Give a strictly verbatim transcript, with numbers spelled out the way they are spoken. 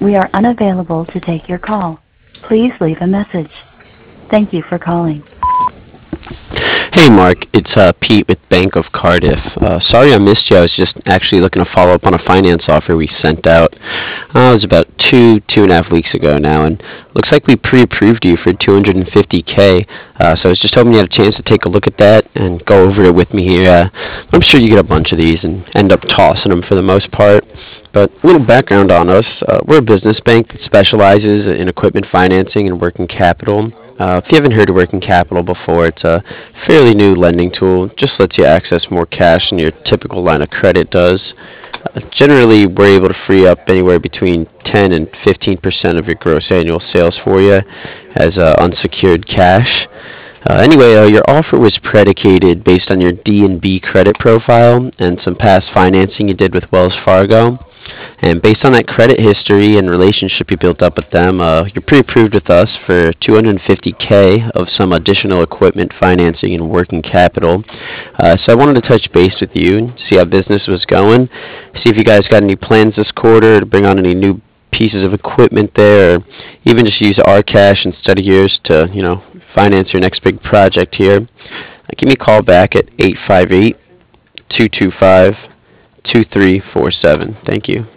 We are unavailable to take your call. Please leave a message. Thank you for calling. Hey Mark, it's uh, Pete with Bank of Cardiff. Uh, sorry I missed you. I was just actually looking to follow up on a finance offer we sent out. Uh, it was about two, two and a half weeks ago now, and looks like we pre-approved you for two hundred fifty k. Uh, so I was just hoping you had a chance to take a look at that and go over it with me here. Uh, I'm sure you get a bunch of these and end up tossing them for the most part. But a little background on us. Uh, we're a business bank that specializes in equipment financing and working capital. Uh, if you haven't heard of working capital before, it's a fairly new lending tool. Just lets you access more cash than your typical line of credit does. Uh, generally, we're able to free up anywhere between ten and fifteen percent of your gross annual sales for you as uh, unsecured cash. Uh, anyway, uh, your offer was predicated based on your D and B credit profile and some past financing you did with Wells Fargo. And based on that credit history and relationship you built up with them, uh, you're pre-approved with us for two hundred fifty k of some additional equipment financing and working capital. Uh, so I wanted to touch base with you and see how business was going, see if you guys got any plans this quarter to bring on any new pieces of equipment there, or even just use our cash instead of yours to, you know, finance your next big project here. Uh, give me a call back at eight five eight, two two five, two three four seven. Thank you.